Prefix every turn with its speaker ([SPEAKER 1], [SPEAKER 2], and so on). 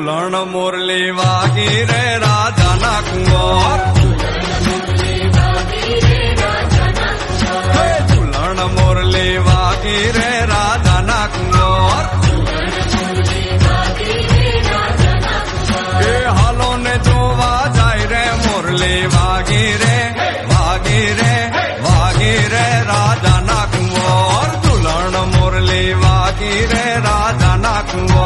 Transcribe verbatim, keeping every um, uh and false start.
[SPEAKER 1] ઝુલણ મોરલી વાગી રે રાજાના કુંવર ઝુલણ મોરલી વાગી રે રાજાના કુંવર એ હાલો ને જોવા જાય રે મોરલી વાગી રે વાગી રે